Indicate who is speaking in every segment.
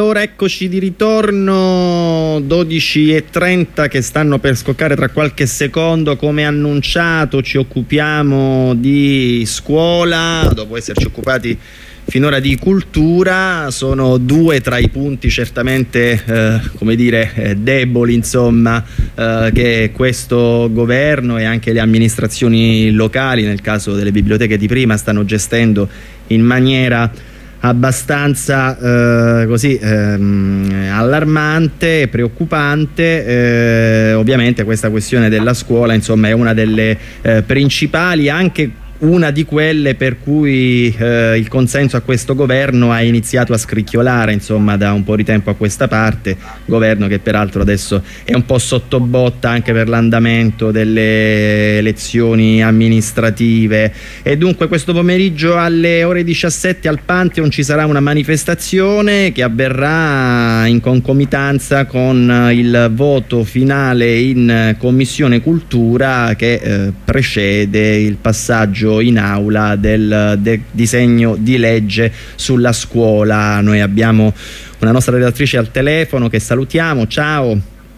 Speaker 1: Allora eccoci di ritorno, 12:30 che stanno per scoccare tra qualche secondo. Come annunciato ci occupiamo di scuola, dopo esserci occupati finora di cultura. Sono due tra i punti certamente come dire deboli, insomma, che questo governo e anche le amministrazioni locali, nel caso delle biblioteche di prima, stanno gestendo in maniera abbastanza allarmante e preoccupante. Ovviamente questa questione della scuola, insomma, è una delle principali, anche una di quelle per cui il consenso a questo governo ha iniziato a scricchiolare, insomma, da un po' di tempo a questa parte, governo che peraltro adesso è un po' sottobotta anche per l'andamento delle elezioni amministrative. E dunque questo pomeriggio alle ore 17 al Pantheon ci sarà una manifestazione che avverrà in concomitanza con il voto finale in Commissione Cultura che precede il passaggio in aula del disegno di legge sulla scuola. Noi abbiamo una nostra redattrice al telefono che salutiamo. Ciao.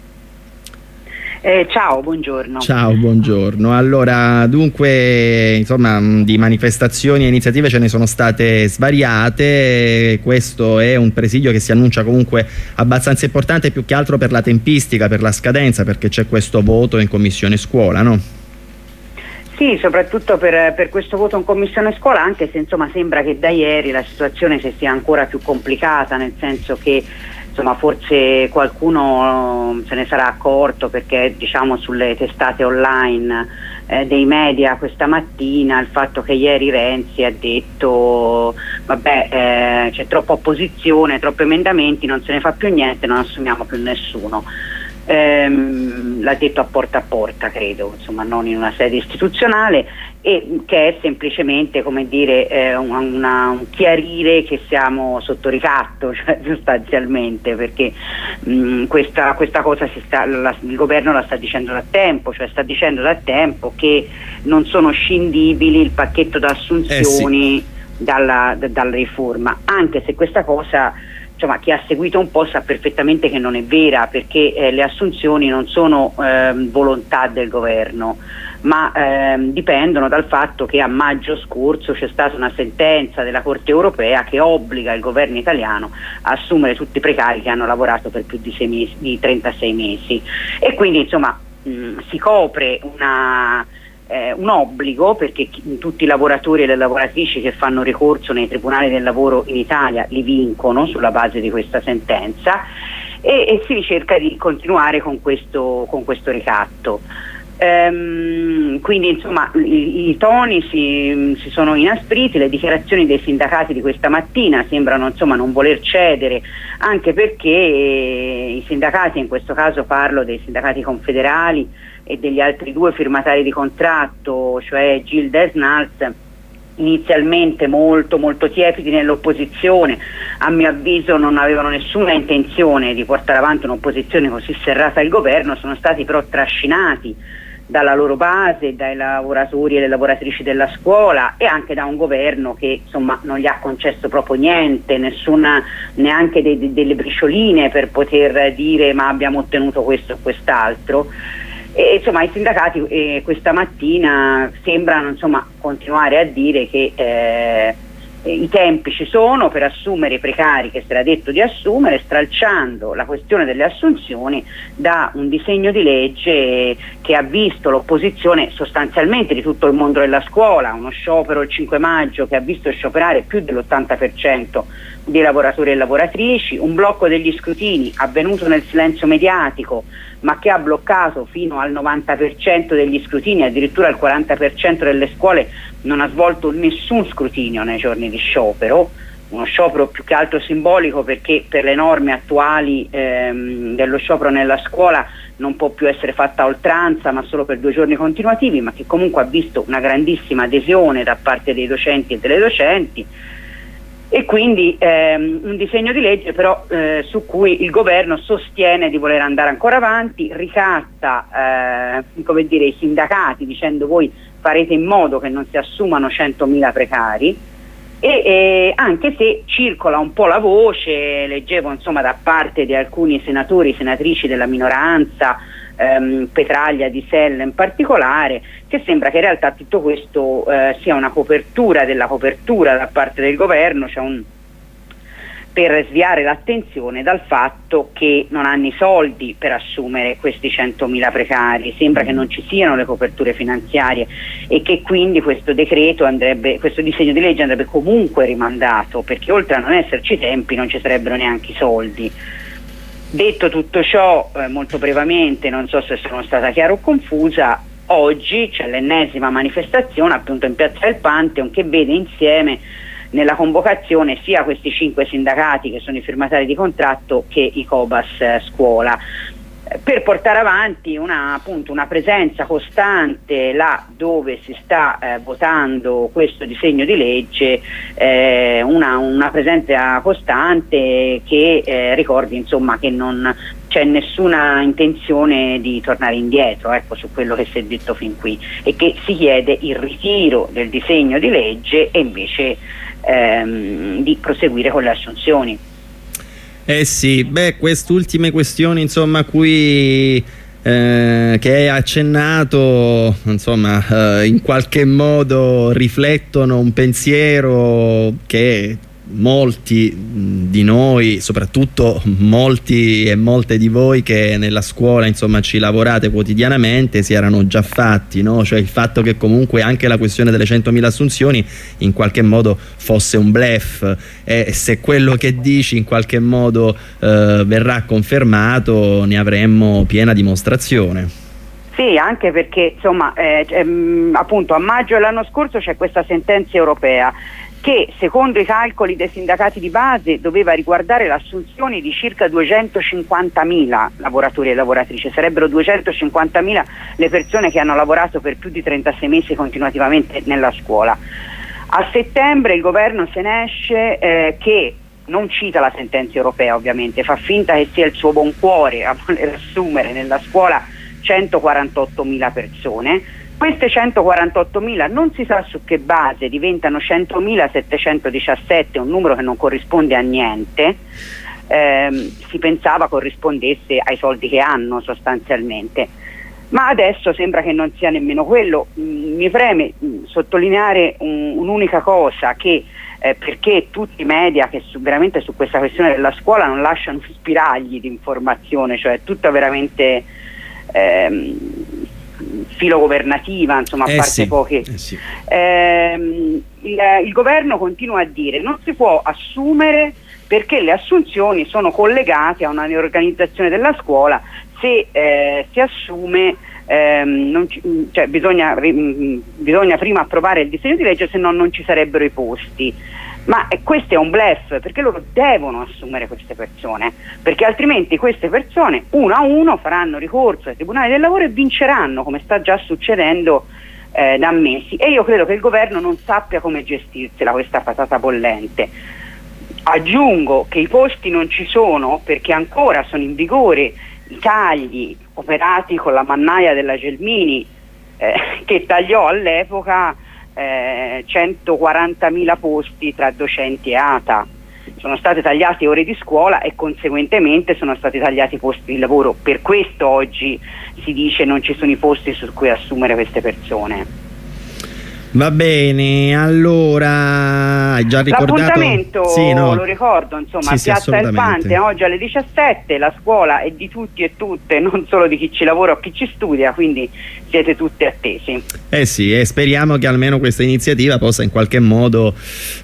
Speaker 2: Ciao, buongiorno.
Speaker 1: Ciao, buongiorno. Allora, dunque, insomma, di manifestazioni e iniziative ce ne sono state svariate. Questo è un presidio che si annuncia comunque abbastanza importante, più che altro per la tempistica, per la scadenza, perché c'è questo voto in Commissione Scuola, no?
Speaker 2: Sì, soprattutto per questo voto in Commissione Scuola, anche se insomma sembra che da ieri la situazione si sia ancora più complicata, nel senso che insomma forse qualcuno se ne sarà accorto, perché diciamo sulle testate online dei media questa mattina il fatto che ieri Renzi ha detto vabbè, c'è troppa opposizione, troppi emendamenti, non se ne fa più niente, non assumiamo più nessuno. L'ha detto a porta, credo, insomma, non in una sede istituzionale, e che è semplicemente, come dire, un chiarire che siamo sotto ricatto, cioè, sostanzialmente, perché questa cosa il governo la sta dicendo da tempo, cioè sta dicendo da tempo che non sono scindibili il pacchetto d'assunzioni dalla riforma, anche se questa cosa, insomma, chi ha seguito un po' sa perfettamente che non è vera, perché le assunzioni non sono volontà del governo, ma dipendono dal fatto che a maggio scorso c'è stata una sentenza della Corte europea che obbliga il governo italiano a assumere tutti i precari che hanno lavorato per più di 36 mesi, e quindi insomma si copre un obbligo, perché tutti i lavoratori e le lavoratrici che fanno ricorso nei tribunali del lavoro in Italia li vincono sulla base di questa sentenza, e si cerca di continuare con questo ricatto. Quindi insomma i toni si sono inaspriti, le dichiarazioni dei sindacati di questa mattina sembrano insomma non voler cedere, anche perché i sindacati, in questo caso parlo dei sindacati confederali e degli altri due firmatari di contratto, cioè Gilda e Snalz, inizialmente molto tiepidi nell'opposizione, a mio avviso non avevano nessuna intenzione di portare avanti un'opposizione così serrata al governo, sono stati però trascinati dalla loro base, dai lavoratori e le lavoratrici della scuola, e anche da un governo che insomma non gli ha concesso proprio niente, neanche delle bricioline per poter dire ma abbiamo ottenuto questo o quest'altro. E insomma i sindacati questa mattina sembrano insomma continuare a dire che i tempi ci sono per assumere i precari che si era detto di assumere, stralciando la questione delle assunzioni da un disegno di legge che ha visto l'opposizione sostanzialmente di tutto il mondo della scuola, uno sciopero il 5 maggio che ha visto scioperare più dell'80% di lavoratori e lavoratrici, un blocco degli scrutini avvenuto nel silenzio mediatico, ma che ha bloccato fino al 90% degli scrutini, addirittura il 40% delle scuole non ha svolto nessun scrutinio nei giorni di sciopero, uno sciopero più che altro simbolico, perché per le norme attuali dello sciopero nella scuola non può più essere fatta a oltranza, ma solo per 2 giorni continuativi, ma che comunque ha visto una grandissima adesione da parte dei docenti e delle docenti. E quindi un disegno di legge però su cui il governo sostiene di voler andare ancora avanti, ricatta come dire, i sindacati dicendo voi farete in modo che non si assumano 100.000 precari, e anche se circola un po' la voce, leggevo insomma da parte di alcuni senatori e senatrici della minoranza, Petraglia di Sella in particolare, che sembra che in realtà tutto questo sia una copertura della copertura da parte del governo, cioè per sviare l'attenzione dal fatto che non hanno i soldi per assumere questi 100.000 precari. Sembra che non ci siano le coperture finanziarie e che quindi questo disegno di legge andrebbe comunque rimandato, perché oltre a non esserci tempi non ci sarebbero neanche i soldi. Detto tutto ciò, molto brevemente, non so se sono stata chiara o confusa, oggi c'è l'ennesima manifestazione appunto in Piazza del Pantheon, che vede insieme nella convocazione sia questi 5 sindacati che sono i firmatari di contratto che i Cobas scuola, per portare avanti appunto una presenza costante là dove si sta votando questo disegno di legge, una presenza costante che ricordi insomma che non c'è nessuna intenzione di tornare indietro, ecco, su quello che si è detto fin qui, e che si chiede il ritiro del disegno di legge e invece di proseguire con le assunzioni.
Speaker 1: Eh sì, queste ultime questioni insomma a cui che hai accennato insomma in qualche modo riflettono un pensiero che molti di noi, soprattutto molti e molte di voi che nella scuola insomma ci lavorate quotidianamente, si erano già fatti, no? Cioè il fatto che comunque anche la questione delle 100.000 assunzioni in qualche modo fosse un bluff, e se quello che dici in qualche modo verrà confermato ne avremmo piena dimostrazione.
Speaker 2: Sì, anche perché insomma appunto a maggio dell'anno scorso c'è questa sentenza europea che secondo i calcoli dei sindacati di base doveva riguardare l'assunzione di circa 250.000 lavoratori e lavoratrici. Sarebbero 250.000 le persone che hanno lavorato per più di 36 mesi continuativamente nella scuola. A settembre il governo se ne esce che non cita la sentenza europea, ovviamente, fa finta che sia il suo buon cuore a voler assumere nella scuola 148.000 persone. Queste 148.000 non si sa su che base diventano 100.717, un numero che non corrisponde a niente, si pensava corrispondesse ai soldi che hanno sostanzialmente, ma adesso sembra che non sia nemmeno quello. Mi preme sottolineare un'unica cosa, che perché tutti i media che veramente su questa questione della scuola non lasciano spiragli di informazione, cioè tutta veramente filogovernativa, insomma, a parte
Speaker 1: sì,
Speaker 2: poche.
Speaker 1: sì.
Speaker 2: Il governo continua a dire non si può assumere perché le assunzioni sono collegate a una riorganizzazione della scuola. Se si assume bisogna prima approvare il disegno di legge, se no non ci sarebbero i posti. Ma questo è un bluff, perché loro devono assumere queste persone, perché altrimenti queste persone uno a uno faranno ricorso ai tribunali del lavoro e vinceranno, come sta già succedendo da mesi. E io credo che il governo non sappia come gestirsela questa patata bollente. Aggiungo che i posti non ci sono perché ancora sono in vigore i tagli operati con la mannaia della Gelmini, che tagliò all'epoca 140.000 posti tra docenti e ATA. Sono state tagliate ore di scuola e conseguentemente sono stati tagliati posti di lavoro. Per questo oggi si dice non ci sono i posti su cui assumere queste persone.
Speaker 1: Va bene, allora hai già ricordato
Speaker 2: l'appuntamento?
Speaker 1: Sì, no.
Speaker 2: Lo ricordo, insomma,
Speaker 1: sì,
Speaker 2: Piazza del Pantheon oggi alle 17. La scuola è di tutti e tutte, non solo di chi ci lavora o chi ci studia, quindi siete tutti attesi.
Speaker 1: Sì, e speriamo che almeno questa iniziativa possa in qualche modo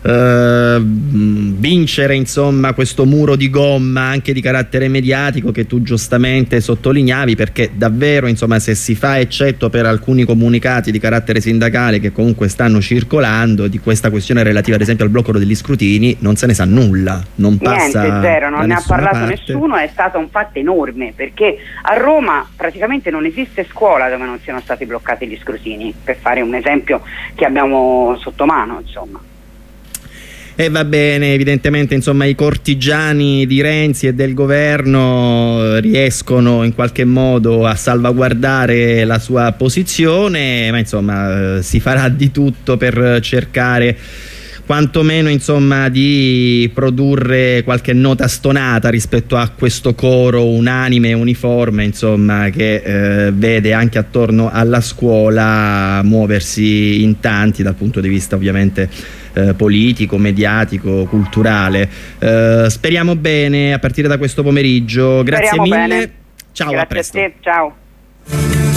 Speaker 1: vincere insomma questo muro di gomma anche di carattere mediatico che tu giustamente sottolineavi, perché davvero insomma se si fa eccetto per alcuni comunicati di carattere sindacale che comunque stanno circolando di questa questione relativa ad esempio al blocco degli scrutini, non se ne sa nulla, non passa
Speaker 2: niente, zero, non ne ha parlato
Speaker 1: parte.
Speaker 2: Nessuno. È stato un fatto enorme, perché a Roma praticamente non esiste scuola dove non siano stati bloccati gli scrutini, per fare un esempio che abbiamo sotto mano, insomma.
Speaker 1: E va bene, evidentemente insomma i cortigiani di Renzi e del governo riescono in qualche modo a salvaguardare la sua posizione, ma insomma si farà di tutto per cercare quantomeno insomma di produrre qualche nota stonata rispetto a questo coro unanime e uniforme, insomma, che vede anche attorno alla scuola muoversi in tanti dal punto di vista ovviamente politico, mediatico, culturale. Speriamo bene a partire da questo pomeriggio. Grazie mille.
Speaker 2: Bene.
Speaker 1: Ciao,
Speaker 2: grazie
Speaker 1: a presto.
Speaker 2: A te, ciao.